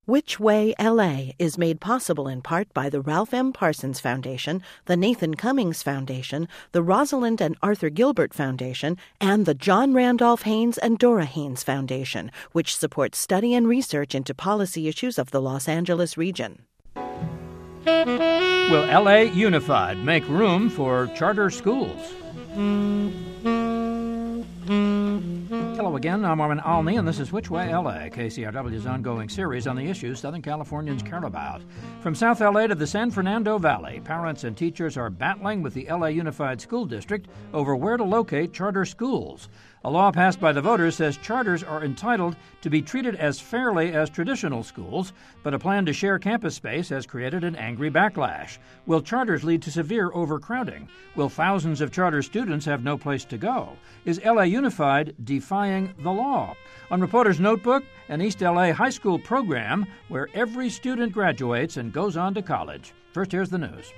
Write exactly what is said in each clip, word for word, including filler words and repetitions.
Which Way L A is made possible in part by the Ralph M. Parsons Foundation, the Nathan Cummings Foundation, the Rosalind and Arthur Gilbert Foundation, and the John Randolph Haynes and Dora Haynes Foundation, which supports study and research into policy issues of the Los Angeles region. Will L A Unified make room for charter schools? Hello again, I'm Armin Alney, and this is Which Way L A, K C R W's ongoing series on the issues Southern Californians care about. From South L A to the San Fernando Valley, parents and teachers are battling with the L A Unified School District over where to locate charter schools. A law passed by the voters says charters are entitled to be treated as fairly as traditional schools, but a plan to share campus space has created an angry backlash. Will charters lead to severe overcrowding? Will thousands of charter students have no place to go? Is L A Unified defying the law? On Reporter's Notebook, an East L A high school program where every student graduates and goes on to college. First, here's the news.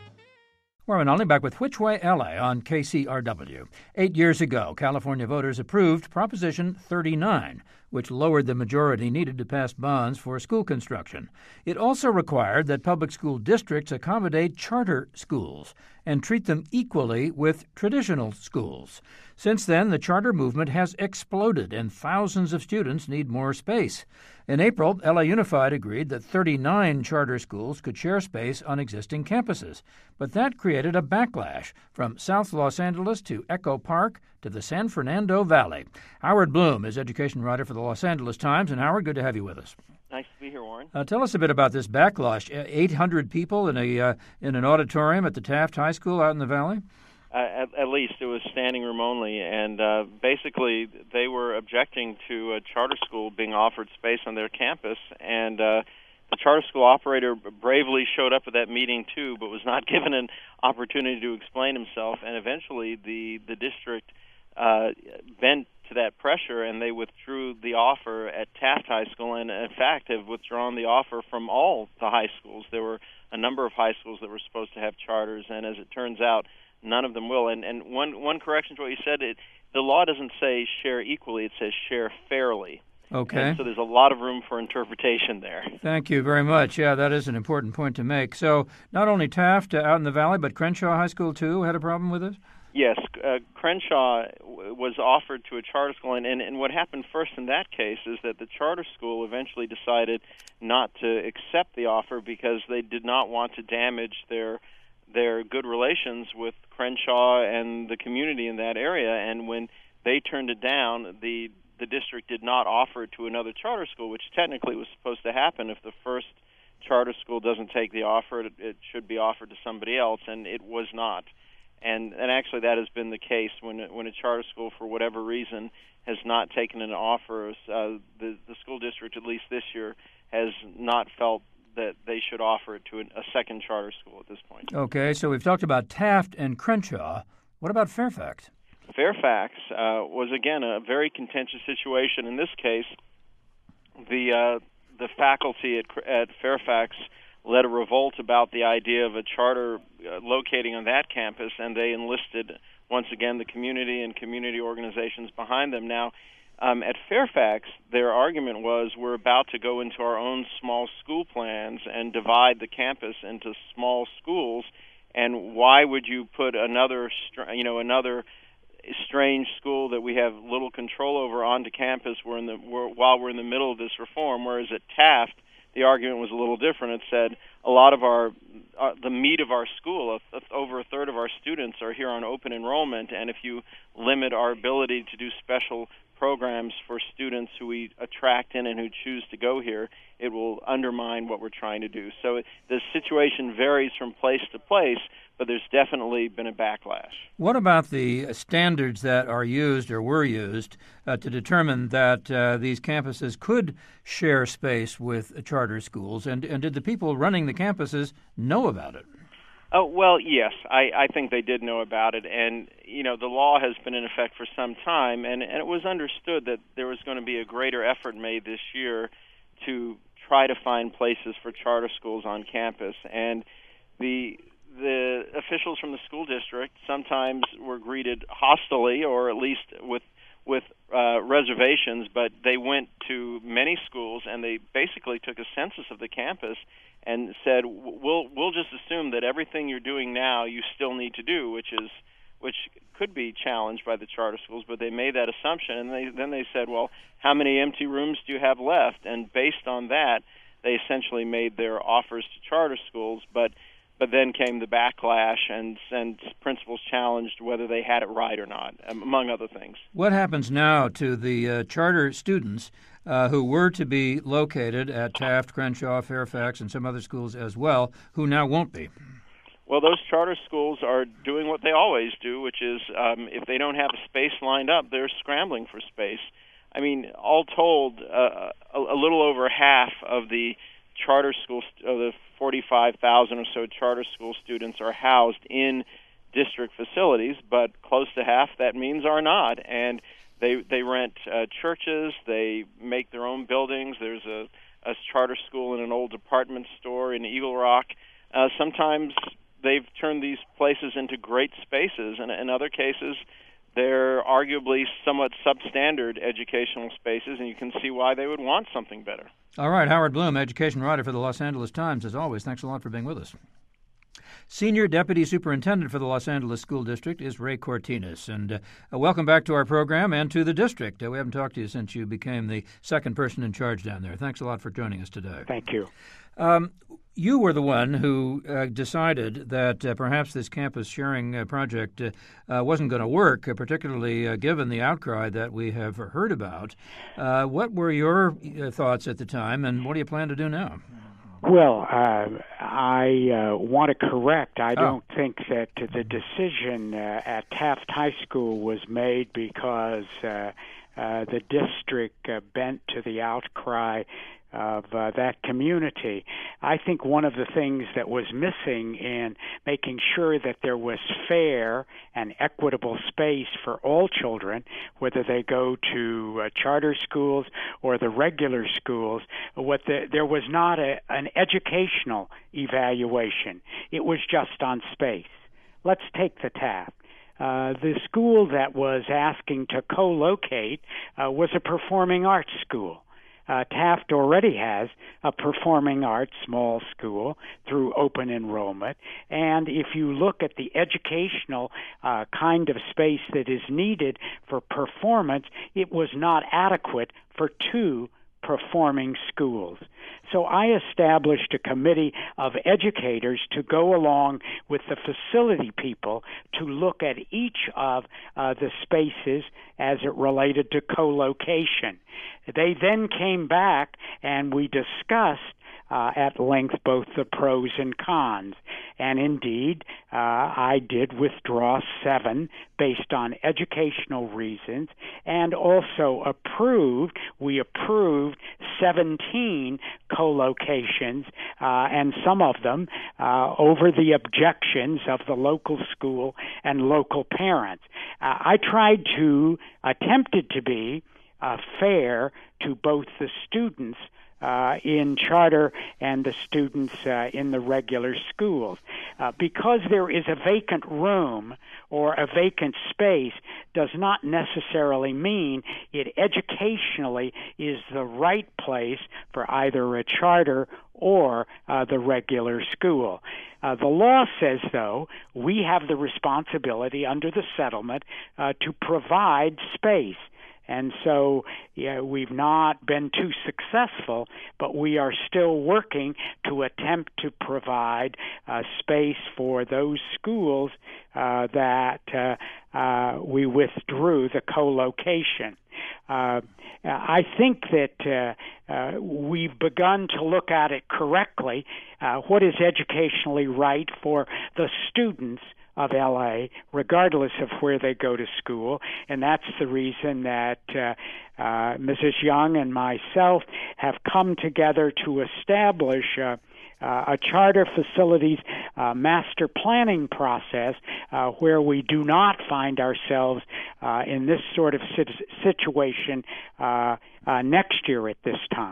We're only back with Which Way L A on K C R W. Eight years ago, California voters approved Proposition thirty-nine, which lowered the majority needed to pass bonds for school construction. It also required that public school districts accommodate charter schools and treat them equally with traditional schools. Since then, the charter movement has exploded, and thousands of students need more space. In April, L A Unified agreed that thirty-nine charter schools could share space on existing campuses. But that created a backlash from South Los Angeles to Echo Park to the San Fernando Valley. Howard Bloom is education writer for the Los Angeles Times. And Howard, good to have you with us. Nice to be here, Warren. Uh, tell us a bit about this backlash. eight hundred people in a uh, in an auditorium at the Taft High School out in the Valley? Uh, at, at least it was standing room only, and uh, basically they were objecting to a charter school being offered space on their campus, and uh, the charter school operator bravely showed up at that meeting too, but was not given an opportunity to explain himself, and eventually the, the district uh, bent to that pressure, and they withdrew the offer at Taft High School, and in fact have withdrawn the offer from all the high schools. There were a number of high schools that were supposed to have charters, and as it turns out, none of them will. And and one one correction to what you said, it, the law doesn't say share equally, it says share fairly. Okay. And so there's a lot of room for interpretation there. Thank you very much. Yeah, that is an important point to make. So not only Taft uh, out in the Valley, but Crenshaw High School, too, had a problem with it? Yes, uh, Crenshaw w- was offered to a charter school, and, and, and what happened first in that case is that the charter school eventually decided not to accept the offer because they did not want to damage their their good relations with Crenshaw and the community in that area. And when they turned it down, the the district did not offer it to another charter school, which technically was supposed to happen. If the first charter school doesn't take the offer, it, it should be offered to somebody else, and it was not. And and actually that has been the case when when a charter school, for whatever reason, has not taken an offer. Uh, the, the school district, at least this year, has not felt that they should offer it to a second charter school at this point. Okay, so we've talked about Taft and Crenshaw. What about Fairfax? Fairfax uh, was, again, a very contentious situation. In this case, the uh, the faculty at, at Fairfax led a revolt about the idea of a charter uh, locating on that campus, and they enlisted, once again, the community and community organizations behind them. Now, Um, at Fairfax, their argument was we're about to go into our own small school plans and divide the campus into small schools, and why would you put another, you know, another strange school that we have little control over onto campus we're in the, we're, while we're in the middle of this reform? Whereas at Taft, the argument was a little different. It said a lot of our, uh, the meat of our school, uh, over a third of our students are here on open enrollment, and if you limit our ability to do special programs for students who we attract in and who choose to go here, it will undermine what we're trying to do. So it, the situation varies from place to place, but there's definitely been a backlash. What about the standards that are used or were used uh, to determine that uh, these campuses could share space with charter schools? And, and did the people running the campuses know about it? Oh, well, yes, I, I think they did know about it. And, you know, the law has been in effect for some time, and, and it was understood that there was going to be a greater effort made this year to try to find places for charter schools on campus. And the the officials from the school district sometimes were greeted hostilely, or at least with with uh, reservations, but they went to many schools and they basically took a census of the campus and said, we'll we'll just assume that everything you're doing now you still need to do, which is which could be challenged by the charter schools, but they made that assumption, and they, then they said, well, how many empty rooms do you have left? And based on that, they essentially made their offers to charter schools, but But then came the backlash, and, and principals challenged whether they had it right or not, among other things. What happens now to the uh, charter students uh, who were to be located at Taft, Crenshaw, Fairfax, and some other schools as well, who now won't be? Well, those charter schools are doing what they always do, which is um, if they don't have a space lined up, they're scrambling for space. I mean, all told, uh, a, a little over half of the charter schools, uh, the forty-five thousand or so charter school students are housed in district facilities, but close to half, that means, are not. And they they rent uh, churches, they make their own buildings. There's a, a charter school in an old department store in Eagle Rock. Uh, sometimes they've turned these places into great spaces, and in other cases, they're arguably somewhat substandard educational spaces, and you can see why they would want something better. All right, Howard Bloom, education writer for the Los Angeles Times, as always. Thanks a lot for being with us. Senior Deputy Superintendent for the Los Angeles School District is Ray Cortines. And uh, welcome back to our program and to the district. Uh, we haven't talked to you since you became the second person in charge down there. Thanks a lot for joining us today. Thank you. Um, you were the one who uh, decided that uh, perhaps this campus sharing uh, project uh, uh, wasn't going to work, uh, particularly uh, given the outcry that we have heard about. Uh, what were your uh, thoughts at the time, and what do you plan to do now? Well, uh, I uh, want to correct. I oh. don't think that the decision uh, at Taft High School was made because uh, uh, the district uh, bent to the outcry of uh, that community. I think one of the things that was missing in making sure that there was fair and equitable space for all children, whether they go to uh, charter schools or the regular schools, what the, there was not a, an educational evaluation. It was just on space. Let's take the Taft. Uh, the school that was asking to co-locate uh, was a performing arts school. Uh, Taft already has a performing arts small school through open enrollment. And if you look at the educational uh, kind of space that is needed for performance, it was not adequate for two performing schools. So I established a committee of educators to go along with the facility people to look at each of uh, the spaces as it related to co-location. They then came back and we discussed Uh, at length both the pros and cons. And indeed, uh, I did withdraw seven based on educational reasons and also approved, we approved seventeen co-locations, uh, and some of them uh, over the objections of the local school and local parents. Uh, I tried to, attempted to be uh, fair to both the students Uh, in charter and the students uh, in the regular schools. Uh, because there is a vacant room or a vacant space does not necessarily mean it educationally is the right place for either a charter or uh, the regular school. Uh, the law says, though, we have the responsibility under the settlement uh, to provide space. And so yeah, we've not been too successful, but we are still working to attempt to provide uh, space for those schools uh, that uh, uh, we withdrew the co-location. Uh, I think that uh, uh, we've begun to look at it correctly. Uh, what is educationally right for the students of L A, regardless of where they go to school, and that's the reason that uh, uh, Missus Young and myself have come together to establish uh, uh, a charter facilities uh, master planning process uh, where we do not find ourselves uh, in this sort of sit- situation uh, uh, next year at this time.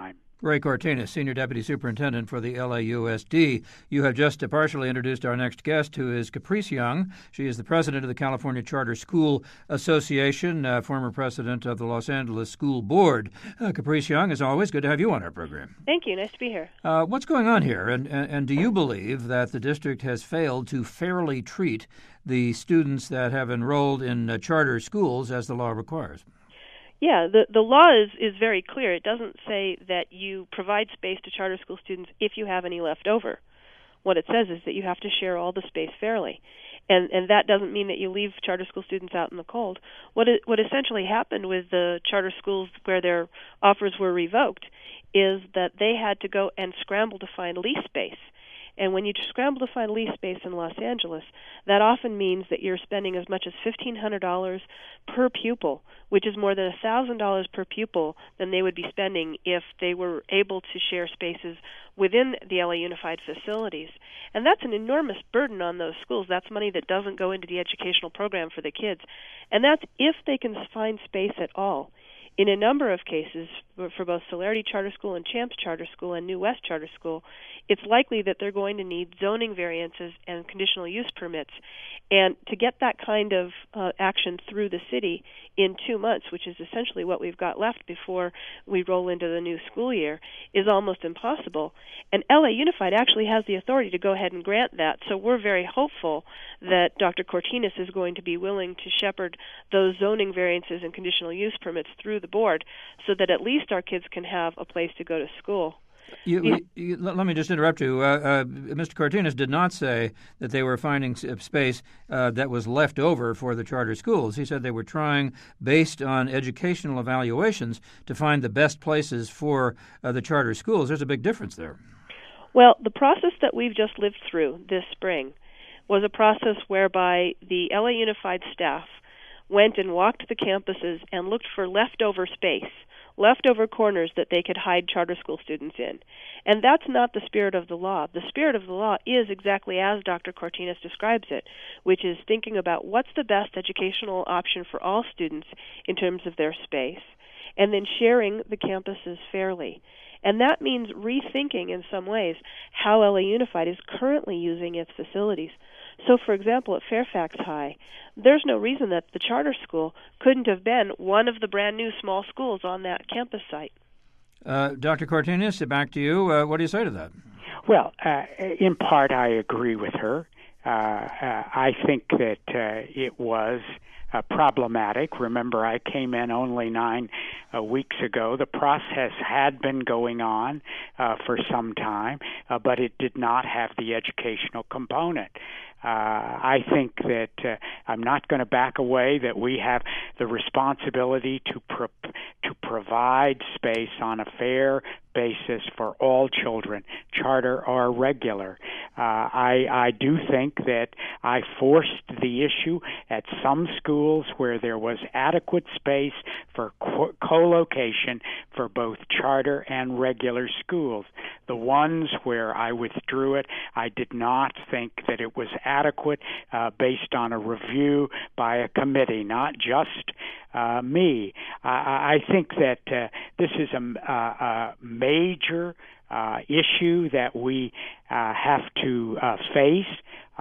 Ray Cortinas, Senior Deputy Superintendent for the L A U S D. You have just partially introduced our next guest, who is Caprice Young. She is the president of the California Charter School Association, uh, former president of the Los Angeles School Board. Uh, Caprice Young, as always, good to have you on our program. Thank you. Nice to be here. Uh, what's going on here, and, and, and do you believe that the district has failed to fairly treat the students that have enrolled in uh, charter schools as the law requires? Yeah, the the law is, is very clear. It doesn't say that you provide space to charter school students if you have any left over. What it says is that you have to share all the space fairly. And and that doesn't mean that you leave charter school students out in the cold. What it, what essentially happened with the charter schools where their offers were revoked is that they had to go and scramble to find lease space. And when you scramble to find lease space in Los Angeles, that often means that you're spending as much as fifteen hundred dollars per pupil, which is more than one thousand dollars per pupil than they would be spending if they were able to share spaces within the L A Unified facilities. And that's an enormous burden on those schools. That's money that doesn't go into the educational program for the kids. And that's if they can find space at all. In a number of cases, for both Celerity Charter School and Champs Charter School and New West Charter School, it's likely that they're going to need zoning variances and conditional use permits. And to get that kind of uh, action through the city in two months, which is essentially what we've got left before we roll into the new school year, is almost impossible. And L A Unified actually has the authority to go ahead and grant that. So we're very hopeful that Doctor Cortinas is going to be willing to shepherd those zoning variances and conditional use permits through the board so that at least our kids can have a place to go to school. You, you, you, let me just interrupt you. Uh, uh, Mister Cortinas did not say that they were finding space uh, that was left over for the charter schools. He said they were trying, based on educational evaluations, to find the best places for uh, the charter schools. There's a big difference there. Well, the process that we've just lived through this spring was a process whereby the L A Unified staff went and walked the campuses and looked for leftover space, leftover corners that they could hide charter school students in. And that's not the spirit of the law. The spirit of the law is exactly as Doctor Cortinas describes it, which is thinking about what's the best educational option for all students in terms of their space, and then sharing the campuses fairly. And that means rethinking, in some ways, how L A Unified is currently using its facilities. So, for example, at Fairfax High, there's no reason that the charter school couldn't have been one of the brand-new small schools on that campus site. Uh, Doctor Cortinas, back to you. Uh, what do you say to that? Well, uh, in part, I agree with her. Uh, uh, I think that uh, it was uh, problematic. Remember, I came in only nine uh, weeks ago. The process had been going on uh, for some time, uh, but it did not have the educational component. Uh, I think that uh, I'm not going to back away, that we have the responsibility to pro- to provide space on a fair basis for all children, charter or regular. Uh, I, I do think that I forced the issue at some schools where there was adequate space for co- co-location for both charter and regular schools. The ones where I withdrew it, I did not think that it was adequate uh, based on a review by a committee, not just uh, me. I, I think that uh, this is a, a, a major uh, issue that we uh, have to uh, face, uh,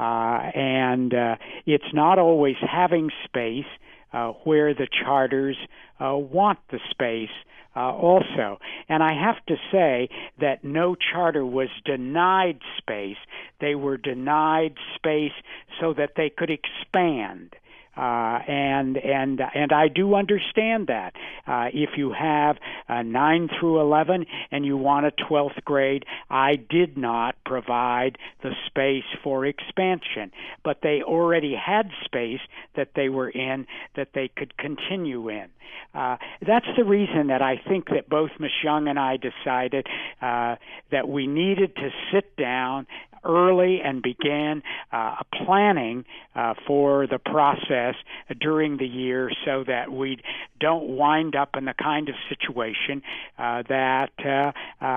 and uh, it's not always having space uh, where the charters uh, want the space Uh, also. And I have to say that no charter was denied space. They were denied space so that they could expand. Uh, and and and I do understand that. Uh, if you have uh, nine through eleven and you want a twelfth grade, I did not provide the space for expansion, but they already had space that they were in that they could continue in. Uh, that's the reason that I think that both Miz Young and I decided uh, that we needed to sit down early and began uh, planning uh, for the process during the year so that we don't wind up in the kind of situation uh, that uh, uh,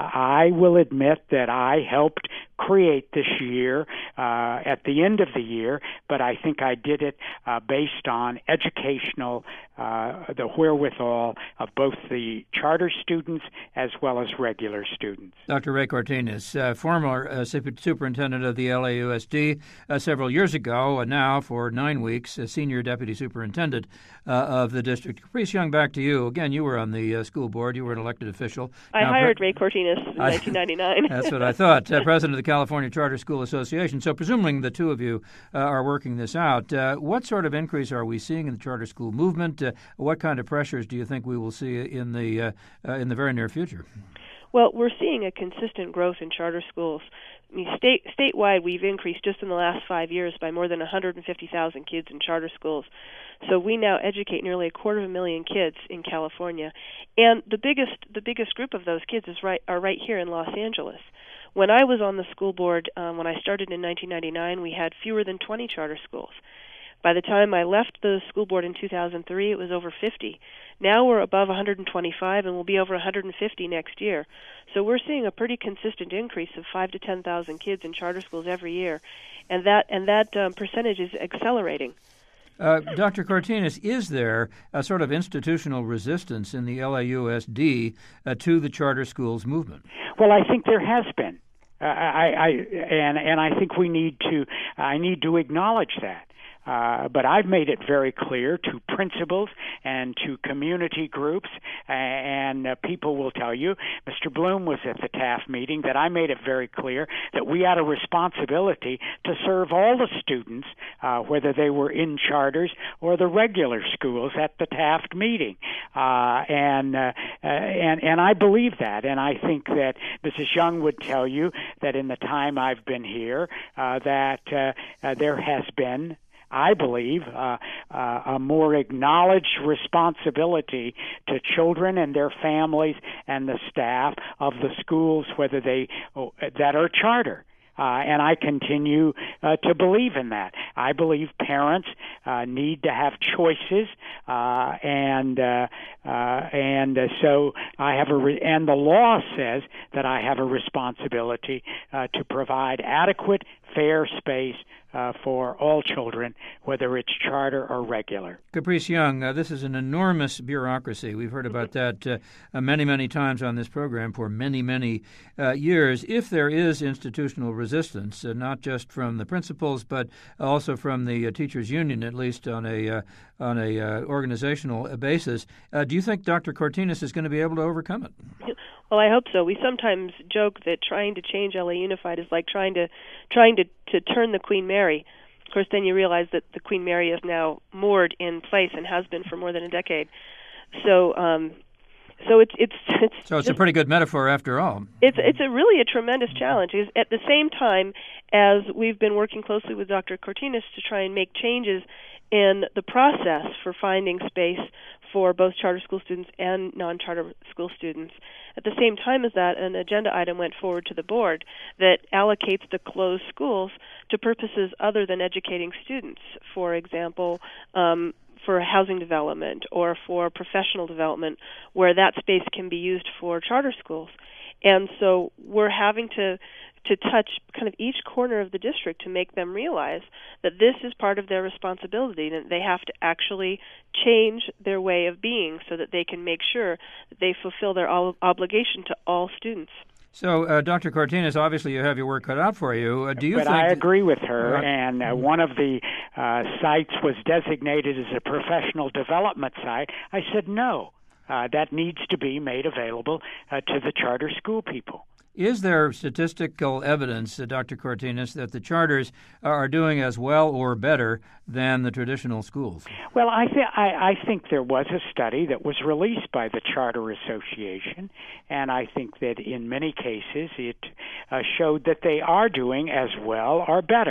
I will admit that I helped create this year uh, at the end of the year, but I think I did it uh, based on educational, uh, the wherewithal of both the charter students as well as regular students. Doctor Ray Cortines, uh, former uh, superintendent of the L A U S D uh, several years ago, and now for nine weeks, uh, senior deputy superintendent uh, of the district. Caprice Young, back to you. Again, you were on the uh, school board. You were an elected official. I now, hired pre- Ray Cortines in I, nineteen ninety-nine. That's what I thought. Uh, president of the California Charter School Association. So presuming the two of you uh, are working this out, uh, what sort of increase are we seeing in the charter school movement? Uh, what kind of pressures do you think we will see in the uh, uh, in the very near future? Well, we're seeing a consistent growth in charter schools. I mean, state statewide, we've increased just in the last five years by more than one hundred fifty thousand kids in charter schools. So we now educate nearly a quarter of a million kids in California, and the biggest the biggest group of those kids is right are right here in Los Angeles. When I was on the school board, um, when I started in nineteen ninety-nine, we had fewer than twenty charter schools. By the time I left the school board in two thousand three, it was over fifty. Now we're above one hundred twenty-five, and we'll be over one hundred fifty next year. So we're seeing a pretty consistent increase of five to ten thousand kids in charter schools every year, and that and that um, percentage is accelerating. Uh, Doctor Cortines, is there a sort of institutional resistance in the L A U S D uh, to the charter schools movement? Well, I think there has been. Uh, I, I and and I think we need to. I need to acknowledge that. Uh, but I've made it very clear to principals and to community groups, and uh, people will tell you, Mister Bloom was at the Taft meeting, that I made it very clear that we had a responsibility to serve all the students, uh, whether they were in charters or the regular schools at the Taft meeting. Uh, and, uh, uh, and, and I believe that, and I think that Missus Young would tell you that in the time I've been here, uh, that uh, uh, there has been I believe, uh, uh, a more acknowledged responsibility to children and their families and the staff of the schools, whether they oh, that are charter. Uh, and I continue uh, to believe in that. I believe parents uh, need to have choices, uh, and uh, uh, and uh, so I have a re- and the law says that I have a responsibility uh, to provide adequate, fair space uh, for all children, whether it's charter or regular. Caprice Young, uh, this is an enormous bureaucracy. We've heard about that uh, uh, many, many times on this program for many, many uh, years. If there is institutional resistance, uh, not just from the principals, but also from the uh, teachers' union, at least on a uh, on a uh, organizational basis, uh, do you think Doctor Cortines is going to be able to overcome it? Well, I hope so. We sometimes joke that trying to change L A Unified is like trying to trying to, to turn the Queen Mary. Of course, then you realize that the Queen Mary is now moored in place and has been for more than a decade. So, um, so it's it's it's so it's just, a pretty good metaphor after all. It's it's a really a tremendous challenge. Because at the same time as we've been working closely with Doctor Cortines to try and make changes in the process for finding space for both charter school students and non-charter school students. At the same time as that, an agenda item went forward to the board that allocates the closed schools to purposes other than educating students. For example, um, for housing development or for professional development, where that space can be used for charter schools. And so we're having to to touch kind of each corner of the district to make them realize that this is part of their responsibility, and they have to actually change their way of being so that they can make sure that they fulfill their ob- obligation to all students. So, uh, Doctor Cortines, obviously you have your work cut out for you. Uh, do you but think I agree with her, uh, and uh, one of the uh, sites was designated as a professional development site. I said no. Uh, that needs to be made available uh, to the charter school people. Is there statistical evidence, uh, Doctor Cortines, that the charters are doing as well or better than the traditional schools? Well, I, th- I, I think there was a study that was released by the Charter Association, and I think that in many cases it uh, showed that they are doing as well or better.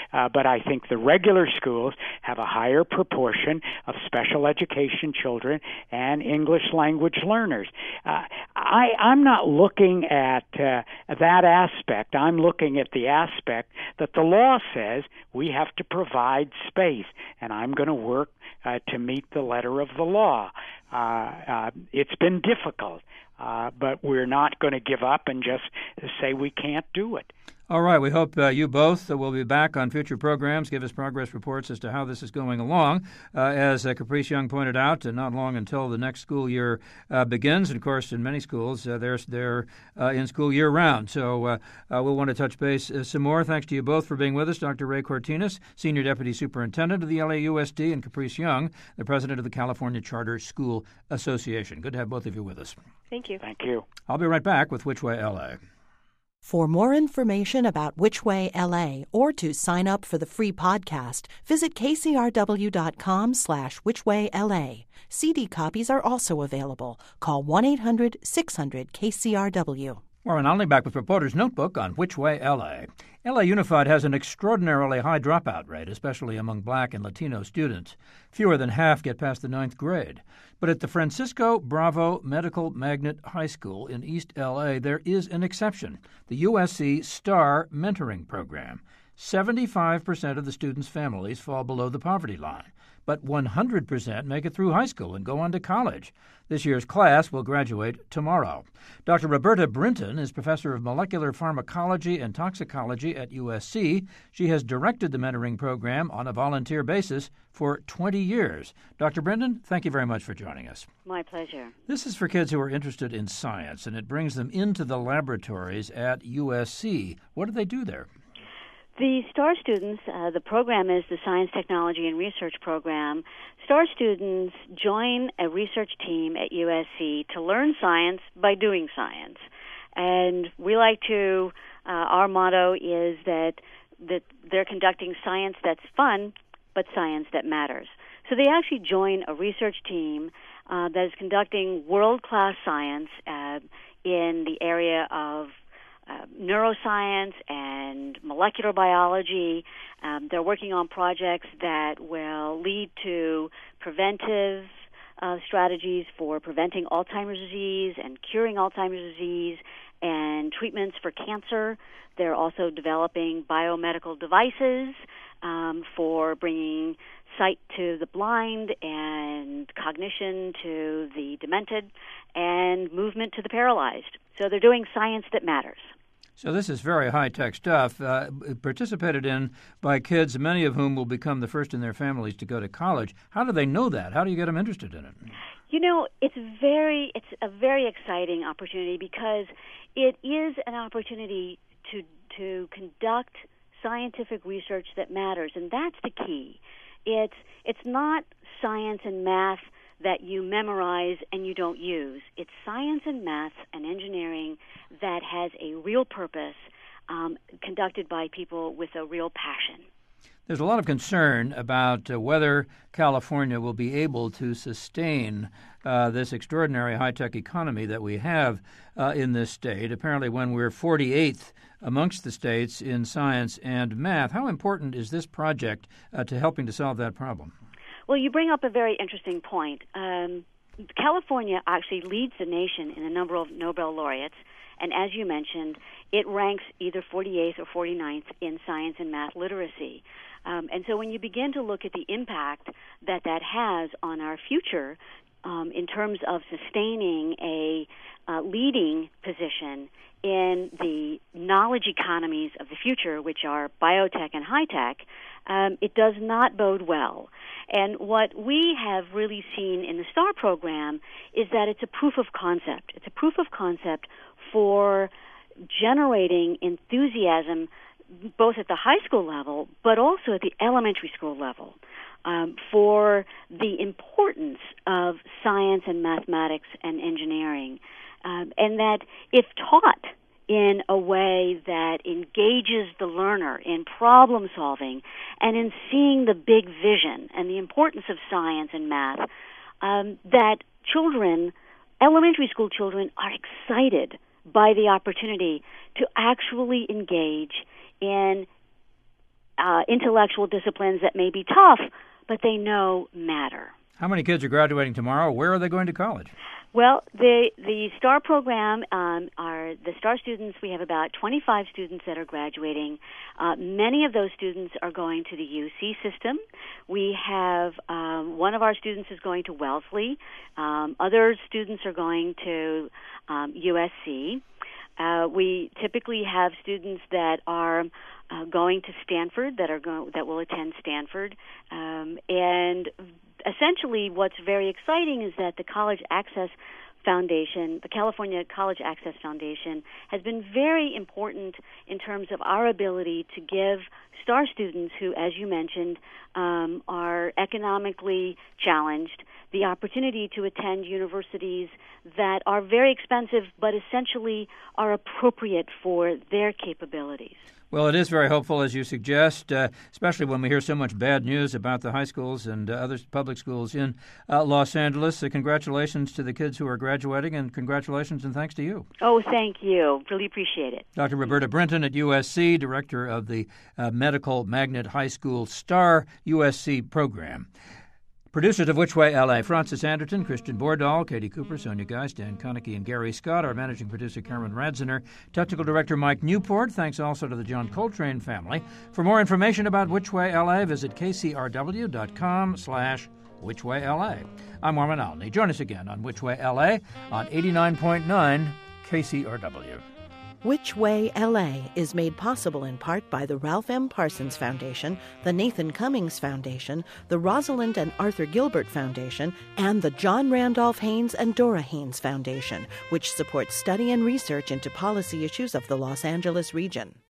Uh, but I think the regular schools have a higher proportion of special education children and English language learners. Uh, I, I'm not looking at uh, that aspect. I'm looking at the aspect that the law says we have to provide space, and I'm going to work uh, to meet the letter of the law. Uh, uh, it's been difficult, uh, but we're not going to give up and just say we can't do it. All right. We hope uh, you both uh, will be back on future programs, give us progress reports as to how this is going along. Uh, as uh, Caprice Young pointed out, uh, not long until the next school year uh, begins. And, of course, in many schools, uh, they're, they're uh, in school year-round. So uh, uh, we'll want to touch base uh, some more. Thanks to you both for being with us. Doctor Ray Cortines, Senior Deputy Superintendent of the L A U S D, and Caprice Young, the President of the California Charter School Association. Good to have both of you with us. Thank you. Thank you. I'll be right back with Which Way L A. For more information about Which Way L A or to sign up for the free podcast, visit kcrw.com slash whichwayla. C D copies are also available. Call one eight hundred six hundred K C R W. Warren Olney back with Reporter's Notebook on Which Way L A. L A Unified has an extraordinarily high dropout rate, especially among Black and Latino students. Fewer than half get past the ninth grade. But at the Francisco Bravo Medical Magnet High School in East L A, there is an exception, the U S C STAR Mentoring Program. seventy-five percent of the students' families fall below the poverty line, but one hundred percent make it through high school and go on to college. This year's class will graduate tomorrow. Doctor Roberta Brinton is professor of molecular pharmacology and toxicology at U S C. She has directed the mentoring program on a volunteer basis for twenty years. Doctor Brinton, thank you very much for joining us. My pleasure. This is for kids who are interested in science, and it brings them into the laboratories at U S C. What do they do there? The STAR students, uh, the program is the Science, Technology, and Research Program. STAR students join a research team at U S C to learn science by doing science. And we like to, uh, our motto is that, that they're conducting science that's fun, but science that matters. So they actually join a research team uh, that is conducting world-class science uh, in the area of Uh, neuroscience and molecular biology. Um, they're working on projects that will lead to preventive uh, strategies for preventing Alzheimer's disease and curing Alzheimer's disease and treatments for cancer. They're also developing biomedical devices um, for bringing sight to the blind and cognition to the demented and movement to the paralyzed. So they're doing science that matters. So this is very high-tech stuff, uh, participated in by kids, many of whom will become the first in their families to go to college. How do they know that? How do you get them interested in it? You know, it's very, it's a very exciting opportunity because it is an opportunity to to conduct scientific research that matters, and that's the key. It's it's not science and math that you memorize and you don't use. It's science and math and engineering that has a real purpose, um, conducted by people with a real passion. There's a lot of concern about uh, whether California will be able to sustain uh, this extraordinary high-tech economy that we have uh, in this state. Apparently, when we're forty-eighth amongst the states in science and math, how important is this project uh, to helping to solve that problem? Well, you bring up a very interesting point. Um, California actually leads the nation in a number of Nobel laureates, and as you mentioned, it ranks either forty-eighth or forty-ninth in science and math literacy. Um, and so when you begin to look at the impact that that has on our future um, in terms of sustaining a uh, leading position in the knowledge economies of the future, which are biotech and high-tech, um, it does not bode well. And what we have really seen in the STAR program is that it's a proof of concept. It's a proof of concept for generating enthusiasm both at the high school level but also at the elementary school level um, for the importance of science and mathematics and engineering. Um, and that if taught in a way that engages the learner in problem solving and in seeing the big vision and the importance of science and math, um, that children, elementary school children, are excited by the opportunity to actually engage in uh, intellectual disciplines that may be tough, but they know matter. How many kids are graduating tomorrow? Where are they going to college? Well, the the STAR program um, are the STAR students. We have about twenty-five students that are graduating. Uh, many of those students are going to the U C system. We have um, one of our students is going to Wellesley. Um, other students are going to um, U S C. Uh, we typically have students that are uh, going to Stanford that are go- that will attend Stanford, um, and essentially, what's very exciting is that the College Access Foundation, the California College Access Foundation, has been very important in terms of our ability to give STAR students who, as you mentioned, um, are economically challenged the opportunity to attend universities that are very expensive but essentially are appropriate for their capabilities. Well, it is very hopeful, as you suggest, uh, especially when we hear so much bad news about the high schools and uh, other public schools in uh, Los Angeles. Uh, congratulations to the kids who are graduating, and congratulations and thanks to you. Oh, thank you. Really appreciate it. Doctor Roberta Brinton at U S C, director of the uh, Medical Magnet High School STAR U S C program. Producers of Which Way L A, Francis Anderton, Christian Bordahl, Katie Cooper, Sonia Geist, Dan Konecki, and Gary Scott. Our managing producer, Cameron Radziner. Technical director, Mike Newport. Thanks also to the John Coltrane family. For more information about Which Way L A, visit kcrw.com slash Which Way L A. I'm Marvin Alney. Join us again on Which Way L A on eighty-nine point nine K C R W. Which Way L A is made possible in part by the Ralph M. Parsons Foundation, the Nathan Cummings Foundation, the Rosalind and Arthur Gilbert Foundation, and the John Randolph Haynes and Dora Haynes Foundation, which supports study and research into policy issues of the Los Angeles region.